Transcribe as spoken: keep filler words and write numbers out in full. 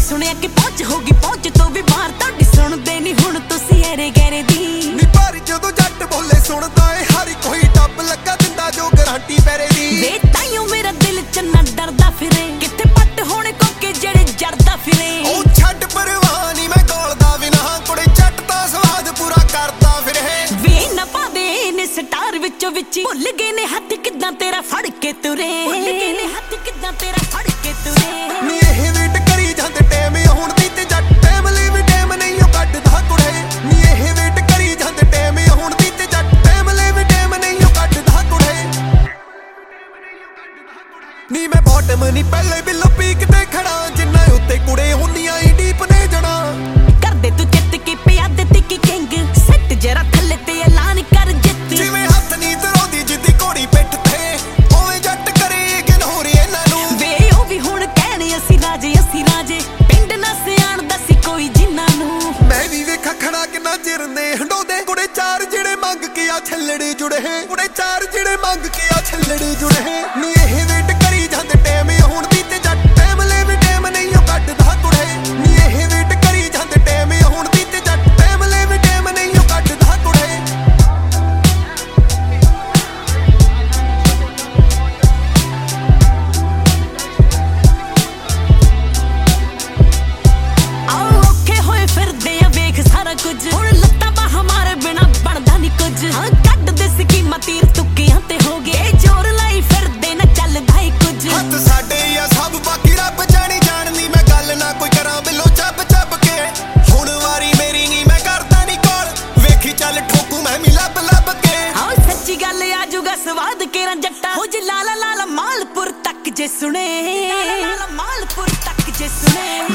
सुनिया कि पहुंच होगी पहुंच तो भी बाहर तक सुनते नहीं हुण तुसी एरे गहरे दी नी पर जदों जट बोले सुनदा ए हर कोई टप लगा दिंदा जो गारंटी पैरे दी वे ताइयों मेरा दिल चन्ना डरदा फिरे किथे पट होने कोके जेड़े जड़दा फिरे ओ छड्ड परवाह नी मैं गोलदा भी ना कुड़े जट दा स्वाद पूरा करदा फिरे वे ना पावे ने स्टार विचों विच भुल गए ने हथ किदां तेरा फड़ के तुरे भुल गए ने हथ किदां तेरा फड़ के तुरे नी एह वेट करी जांदे टाइम हुण दी ते जट टाइम ਲਈ ਵੀ टाइम नहीं ओ ਕੱਢਦਾ ਕੁੜੇ नी एह वेट करी जांदे टाइम हुण दी ते जट टाइम ਲਈ ਵੀ टाइम नहीं ओ ਕੱਢਦਾ ਕੁੜੇ नी मैं बॉटम नहीं पहले बिलो पीक ते खड़ा जिन्ना उत्ते कुड़े हुंदियां ही डीप ने जड़ा कर दे तू चित की पिया दे ती की किंग सेट जरा थल्ले ते ऐलान कर जित जिवें हथ नी धरोंदी जिद्दी घोड़ी पिठ ते ओवें जट करे इग्नोर इन्हां नूं वे ओ भी हुण कहने असी राजे असी राजे पिंड ना सियाण दसी कोई जिन्ना नूं मैं भी वेखा खड़ा किन्ना चिर ने हंडोदे कुड़े चार जिहड़े मंग के आ छल्लड़े जुड़े कुड़े चार जिहड़े मंग के आ छल्लड़े जुड़े नी एह वेट करी जांदे टाइम हुण दी ते जट टाइम ਲਈ ਵੀ टाइम नहीं ओ ਕੱਢਦਾ कुड़े नी एह वेट करी जांदे टाइम हुण दी ते जट टाइम ਲਈ ਵੀ टाइम नहीं ओ ਕੱਢਦਾ कुड़े आओ औखे होए फिरदे आ वेख सारा कुछ हुण लत्तां बाहां मारे बिना बनदा नहीं कुछ हां कड्ड दे स्कीमां तीर तुक्कियां ते हो गए जोर लाई फिरदे ना ਚੱਲਦਾ ਹੀ ਕੁਝ हथ साडे आ सब बाकी रब जानी जाननी मैं गल ना कोई करा बिलो चब चब के हुण वारी मेरी नी मैं करदा नी कोल वेखी चल ठोकू मैं भी लब लब के आओ सच्ची गल आ जूगा स्वाद केरा जट्टा हो जे लाला लाला मालपुर तक जे सुने लाला लाला मालपुर तक जे सुने